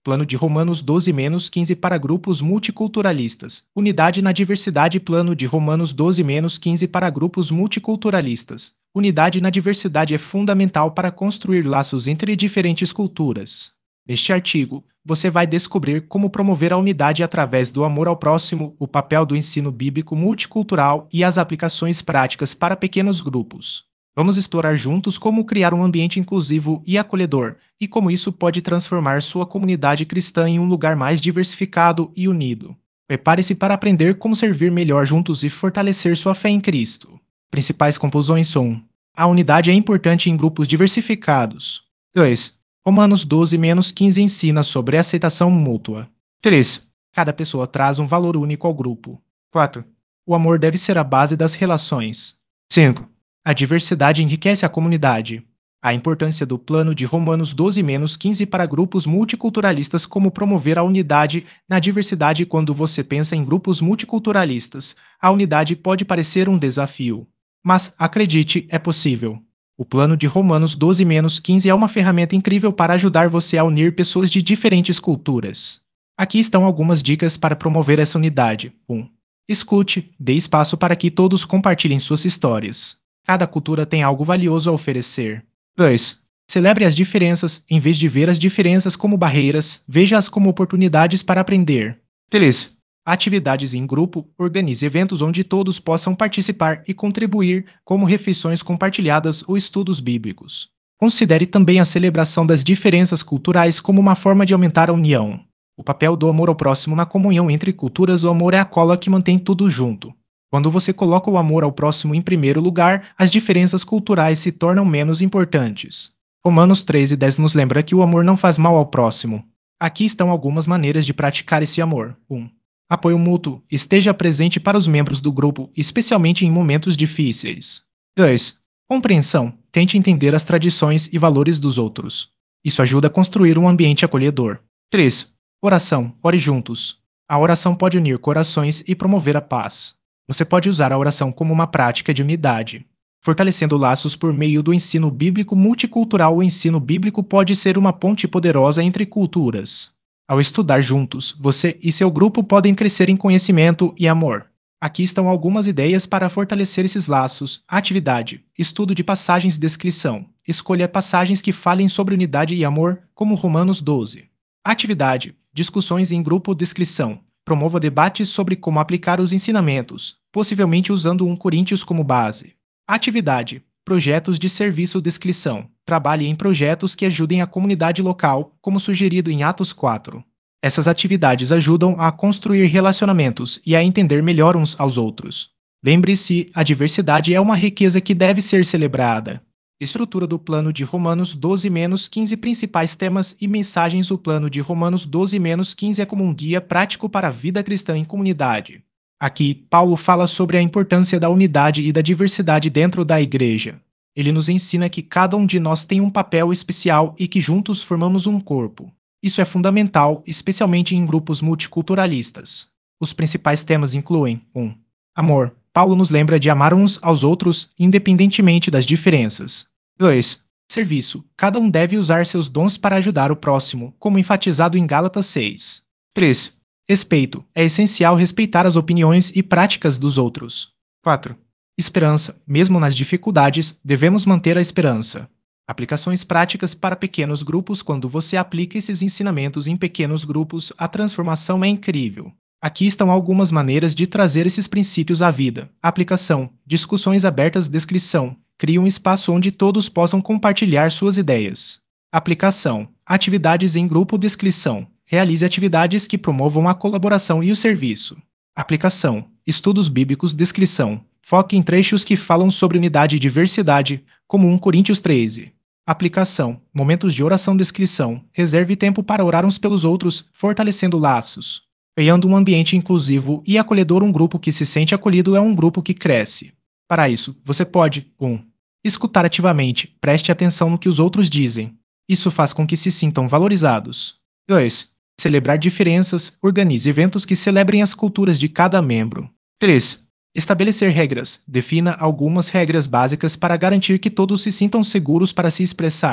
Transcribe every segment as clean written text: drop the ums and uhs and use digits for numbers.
Plano de Romanos 12-15 para grupos multiculturalistas. Unidade na diversidade. Plano de Romanos 12-15 para grupos multiculturalistas. Unidade na diversidade é fundamental para construir laços entre diferentes culturas. Neste artigo, você vai descobrir como promover a unidade através do amor ao próximo, o papel do ensino bíblico multicultural e as aplicações práticas para pequenos grupos. Vamos explorar juntos como criar um ambiente inclusivo e acolhedor, e como isso pode transformar sua comunidade cristã em um lugar mais diversificado e unido. Prepare-se para aprender como servir melhor juntos e fortalecer sua fé em Cristo. Principais conclusões são: a unidade é importante em grupos diversificados. 2. Romanos 12-15 ensina sobre aceitação mútua. 3. Cada pessoa traz um valor único ao grupo. 4. O amor deve ser a base das relações. 5. A diversidade enriquece a comunidade. A importância do plano de Romanos 12-15 para grupos multiculturalistas. Como promover a unidade na diversidade. Quando você pensa em grupos multiculturalistas, a unidade pode parecer um desafio. Mas, acredite, é possível. O plano de Romanos 12-15 é uma ferramenta incrível para ajudar você a unir pessoas de diferentes culturas. Aqui estão algumas dicas para promover essa unidade. 1. Escute, dê espaço para que todos compartilhem suas histórias. Cada cultura tem algo valioso a oferecer. 2. Celebre as diferenças. Em vez de ver as diferenças como barreiras, veja-as como oportunidades para aprender. 3. Atividades em grupo. Organize eventos onde todos possam participar e contribuir, como refeições compartilhadas ou estudos bíblicos. Considere também a celebração das diferenças culturais como uma forma de aumentar a união. O papel do amor ao próximo na comunhão entre culturas. O amor é a cola que mantém tudo junto. Quando você coloca o amor ao próximo em primeiro lugar, as diferenças culturais se tornam menos importantes. Romanos 13:10 nos lembra que o amor não faz mal ao próximo. Aqui estão algumas maneiras de praticar esse amor. 1. Apoio mútuo. Esteja presente para os membros do grupo, especialmente em momentos difíceis. 2. Compreensão. Tente entender as tradições e valores dos outros. Isso ajuda a construir um ambiente acolhedor. 3. Oração. Ore juntos. A oração pode unir corações e promover a paz. Você pode usar a oração como uma prática de unidade, fortalecendo laços por meio do ensino bíblico multicultural. O ensino bíblico pode ser uma ponte poderosa entre culturas. Ao estudar juntos, você e seu grupo podem crescer em conhecimento e amor. Aqui estão algumas ideias para fortalecer esses laços. Atividade. Estudo de passagens. Descrição. Escolha passagens que falem sobre unidade e amor, como Romanos 12. Atividade. Discussões em grupo. Descrição. Promova debates sobre como aplicar os ensinamentos, possivelmente usando 1 Coríntios como base. Atividade. Projetos de serviço. Descrição. Trabalhe em projetos que ajudem a comunidade local, como sugerido em Atos 4. Essas atividades ajudam a construir relacionamentos e a entender melhor uns aos outros. Lembre-se, a diversidade é uma riqueza que deve ser celebrada. Estrutura do plano de Romanos 12-15. Principais temas e mensagens. O plano de Romanos 12-15 é como um guia prático para a vida cristã em comunidade. Aqui, Paulo fala sobre a importância da unidade e da diversidade dentro da igreja. Ele nos ensina que cada um de nós tem um papel especial e que juntos formamos um corpo. Isso é fundamental, especialmente em grupos multiculturalistas. Os principais temas incluem: 1. Amor. Paulo nos lembra de amar uns aos outros, independentemente das diferenças. 2. Serviço. Cada um deve usar seus dons para ajudar o próximo, como enfatizado em Gálatas 6. 3. Respeito. É essencial respeitar as opiniões e práticas dos outros. 4. Esperança. Mesmo nas dificuldades, devemos manter a esperança. Aplicações práticas para pequenos grupos. Quando você aplica esses ensinamentos em pequenos grupos, a transformação é incrível. Aqui estão algumas maneiras de trazer esses princípios à vida. Aplicação. Discussões abertas. Descrição. Crie um espaço onde todos possam compartilhar suas ideias. Aplicação. Atividades em grupo. Descrição. Realize atividades que promovam a colaboração e o serviço. Aplicação. Estudos bíblicos. Descrição. Foque em trechos que falam sobre unidade e diversidade, como 1 Coríntios 13. Aplicação. Momentos de oração. Descrição. Reserve tempo para orar uns pelos outros, fortalecendo laços. Criando um ambiente inclusivo e acolhedor. Um grupo que se sente acolhido é um grupo que cresce. Para isso, você pode 1. Escutar ativamente. Preste atenção no que os outros dizem. Isso faz com que se sintam valorizados. 2. Celebrar diferenças. Organize eventos que celebrem as culturas de cada membro. 3. Estabelecer regras. Defina algumas regras básicas para garantir que todos se sintam seguros para se expressar.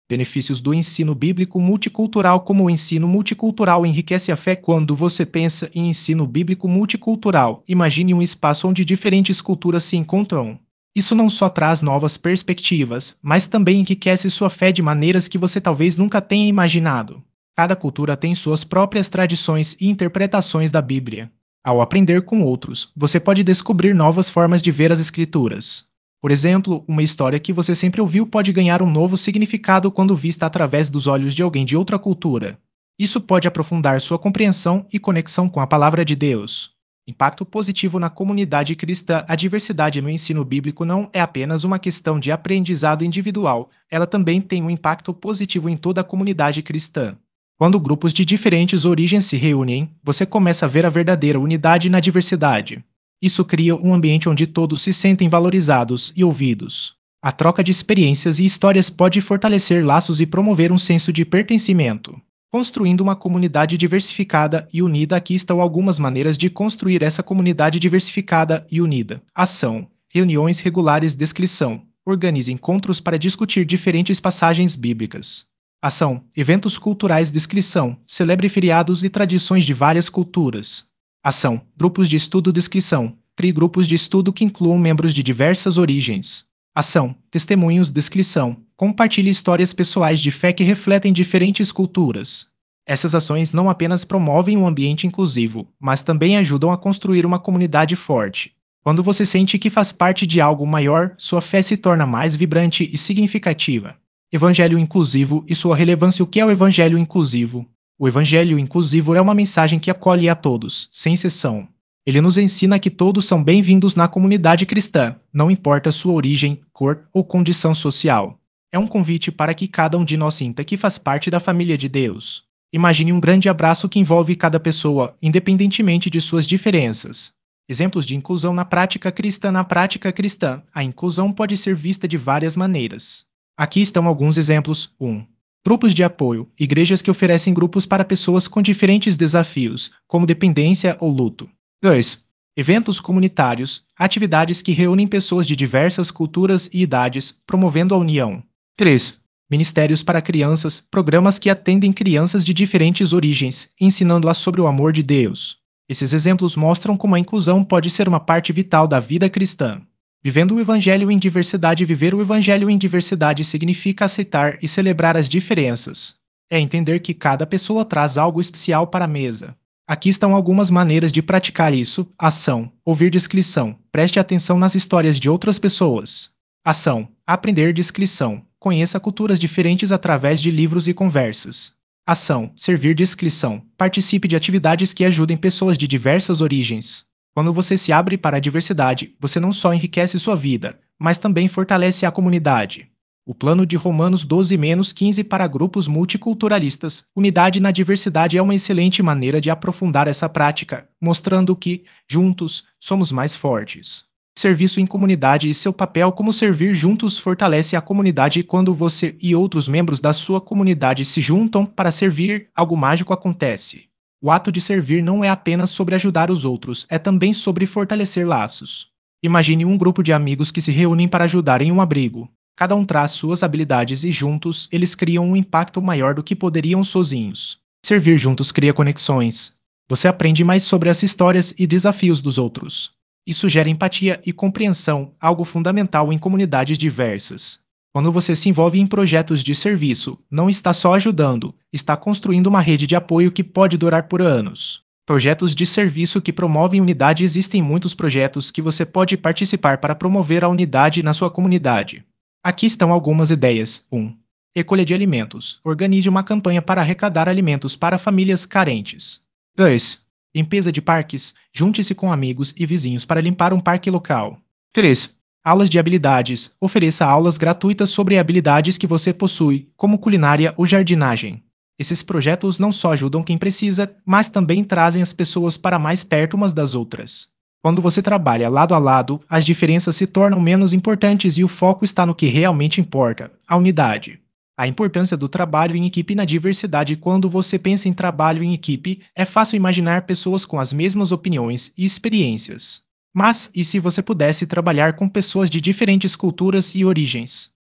Benefícios do ensino bíblico multicultural. Como o ensino multicultural enriquece a fé. Quando você pensa em ensino bíblico multicultural, imagine um espaço onde diferentes culturas se encontram. Isso não só traz novas perspectivas, mas também enriquece sua fé de maneiras que você talvez nunca tenha imaginado. Cada cultura tem suas próprias tradições e interpretações da Bíblia. Ao aprender com outros, você pode descobrir novas formas de ver as Escrituras. Por exemplo, uma história que você sempre ouviu pode ganhar um novo significado quando vista através dos olhos de alguém de outra cultura. Isso pode aprofundar sua compreensão e conexão com a palavra de Deus. Impacto positivo na comunidade cristã. A diversidade no ensino bíblico não é apenas uma questão de aprendizado individual, ela também tem um impacto positivo em toda a comunidade cristã. Quando grupos de diferentes origens se reúnem, você começa a ver a verdadeira unidade na diversidade. Isso cria um ambiente onde todos se sentem valorizados e ouvidos. A troca de experiências e histórias pode fortalecer laços e promover um senso de pertencimento. Construindo uma comunidade diversificada e unida. Aqui estão algumas maneiras de construir essa comunidade diversificada e unida. Ação: reuniões regulares. Descrição: organize encontros para discutir diferentes passagens bíblicas. Ação: eventos culturais. Descrição: celebre feriados e tradições de várias culturas. Ação: grupos de estudo. Descrição: crie grupos de estudo que incluam membros de diversas origens. Ação: testemunhos. Descrição: compartilhe histórias pessoais de fé que refletem diferentes culturas. Essas ações não apenas promovem um ambiente inclusivo, mas também ajudam a construir uma comunidade forte. Quando você sente que faz parte de algo maior, sua fé se torna mais vibrante e significativa. Evangelho inclusivo e sua relevância. O que é o Evangelho inclusivo? O Evangelho inclusivo é uma mensagem que acolhe a todos, sem exceção. Ele nos ensina que todos são bem-vindos na comunidade cristã, não importa sua origem, cor ou condição social. É um convite para que cada um de nós sinta que faz parte da família de Deus. Imagine um grande abraço que envolve cada pessoa, independentemente de suas diferenças. Exemplos de inclusão na prática cristã. Na prática cristã, a inclusão pode ser vista de várias maneiras. Aqui estão alguns exemplos. 1. Grupos de apoio. Igrejas que oferecem grupos para pessoas com diferentes desafios, como dependência ou luto. 2. Eventos comunitários. Atividades que reúnem pessoas de diversas culturas e idades, promovendo a união. 3. Ministérios para crianças. Programas que atendem crianças de diferentes origens, ensinando-as sobre o amor de Deus. Esses exemplos mostram como a inclusão pode ser uma parte vital da vida cristã. Vivendo o Evangelho em diversidade. Viver o Evangelho em diversidade significa aceitar e celebrar as diferenças. É entender que cada pessoa traz algo especial para a mesa. Aqui estão algumas maneiras de praticar isso. Ação: ouvir. Descrição: preste atenção nas histórias de outras pessoas. Ação: aprender. Descrição: conheça culturas diferentes através de livros e conversas. Ação: servir. Descrição: participe de atividades que ajudem pessoas de diversas origens. Quando você se abre para a diversidade, você não só enriquece sua vida, mas também fortalece a comunidade. O plano de Romanos 12-15 para grupos multiculturalistas. Unidade na diversidade é uma excelente maneira de aprofundar essa prática, mostrando que, juntos, somos mais fortes. Serviço em comunidade e seu papel. Como servir juntos fortalece a comunidade. Quando você e outros membros da sua comunidade se juntam para servir, algo mágico acontece. O ato de servir não é apenas sobre ajudar os outros, é também sobre fortalecer laços. Imagine um grupo de amigos que se reúnem para ajudar em um abrigo. Cada um traz suas habilidades e juntos, eles criam um impacto maior do que poderiam sozinhos. Servir juntos cria conexões. Você aprende mais sobre as histórias e desafios dos outros. Isso gera empatia e compreensão, algo fundamental em comunidades diversas. Quando você se envolve em projetos de serviço, não está só ajudando, está construindo uma rede de apoio que pode durar por anos. Projetos de serviço que promovem unidade. Existem muitos projetos que você pode participar para promover a unidade na sua comunidade. Aqui estão algumas ideias. 1. Recolha de alimentos. Organize uma campanha para arrecadar alimentos para famílias carentes. 2. Limpeza de parques. Junte-se com amigos e vizinhos para limpar um parque local. 3. Aulas de habilidades. Ofereça aulas gratuitas sobre habilidades que você possui, como culinária ou jardinagem. Esses projetos não só ajudam quem precisa, mas também trazem as pessoas para mais perto umas das outras. Quando você trabalha lado a lado, as diferenças se tornam menos importantes e o foco está no que realmente importa: a unidade. A importância do trabalho em equipe na diversidade. Quando você pensa em trabalho em equipe, é fácil imaginar pessoas com as mesmas opiniões e experiências. Mas, e se você pudesse trabalhar com pessoas de diferentes culturas e origens?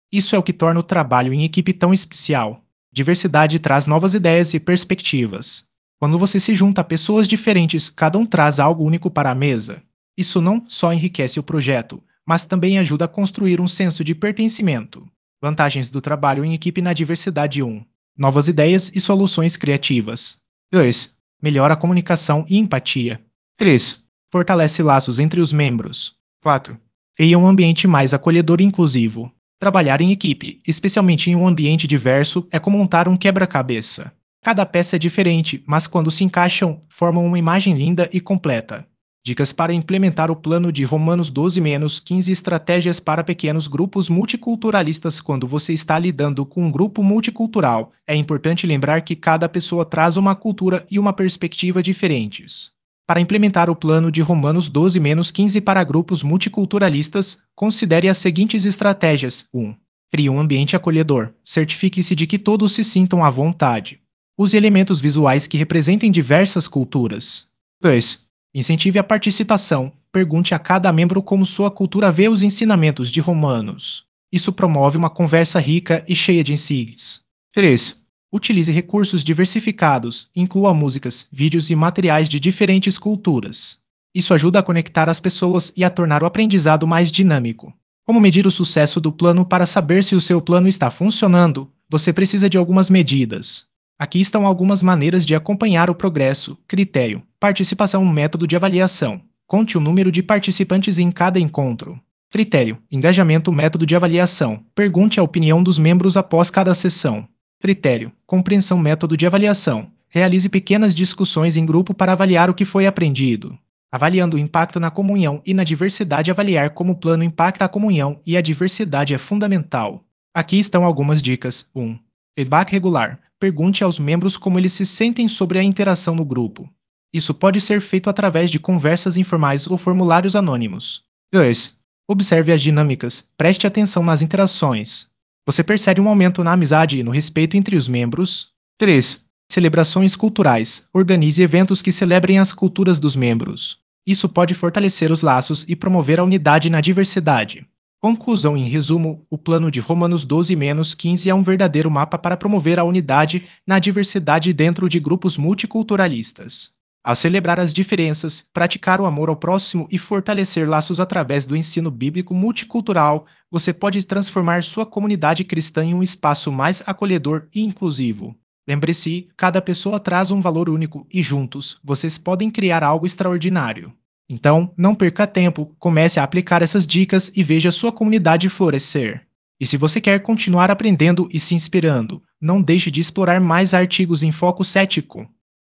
Isso é o que torna o trabalho em equipe tão especial. Diversidade traz novas ideias e perspectivas. Quando você se junta a pessoas diferentes, cada um traz algo único para a mesa. Isso não só enriquece o projeto, mas também ajuda a construir um senso de pertencimento. Vantagens do trabalho em equipe na diversidade: 1. Novas ideias e soluções criativas. 2. Melhora a comunicação e empatia. 3. Fortalece laços entre os membros. 4. Cria um ambiente mais acolhedor e inclusivo. Trabalhar em equipe, especialmente em um ambiente diverso, é como montar um quebra-cabeça. Cada peça é diferente, mas quando se encaixam, formam uma imagem linda e completa. Dicas para implementar o plano de Romanos 12-15: estratégias para pequenos grupos multiculturalistas. Quando você está lidando com um grupo multicultural, é importante lembrar que cada pessoa traz uma cultura e uma perspectiva diferentes. Para implementar o plano de Romanos 12-15 para grupos multiculturalistas, considere as seguintes estratégias. 1. Crie um ambiente acolhedor. Certifique-se de que todos se sintam à vontade. Use elementos visuais que representem diversas culturas. 2. Incentive a participação. Pergunte a cada membro como sua cultura vê os ensinamentos de Romanos. Isso promove uma conversa rica e cheia de insights. 3. Utilize recursos diversificados, inclua músicas, vídeos e materiais de diferentes culturas. Isso ajuda a conectar as pessoas e a tornar o aprendizado mais dinâmico. Como medir o sucesso do plano? Para saber se o seu plano está funcionando, você precisa de algumas medidas. Aqui estão algumas maneiras de acompanhar o progresso. Critério: participação, método de avaliação. Conte o número de participantes em cada encontro. Critério: engajamento, método de avaliação. Pergunte a opinião dos membros após cada sessão. Critério: compreensão, método de avaliação. Realize pequenas discussões em grupo para avaliar o que foi aprendido. Avaliando o impacto na comunhão e na diversidade. Avaliar como o plano impacta a comunhão e a diversidade é fundamental. Aqui estão algumas dicas. 1. Feedback regular. Pergunte aos membros como eles se sentem sobre a interação no grupo. Isso pode ser feito através de conversas informais ou formulários anônimos. 2. Observe as dinâmicas. Preste atenção nas interações. Você percebe um aumento na amizade e no respeito entre os membros? 3. Celebrações culturais. Organize eventos que celebrem as culturas dos membros. Isso pode fortalecer os laços e promover a unidade na diversidade. Conclusão: em resumo, o plano de Romanos 12-15 é um verdadeiro mapa para promover a unidade na diversidade dentro de grupos multiculturalistas. Ao celebrar as diferenças, praticar o amor ao próximo e fortalecer laços através do ensino bíblico multicultural, você pode transformar sua comunidade cristã em um espaço mais acolhedor e inclusivo. Lembre-se, cada pessoa traz um valor único e juntos, vocês podem criar algo extraordinário. Então, não perca tempo, comece a aplicar essas dicas e veja sua comunidade florescer. E se você quer continuar aprendendo e se inspirando, não deixe de explorar mais artigos em foco cético.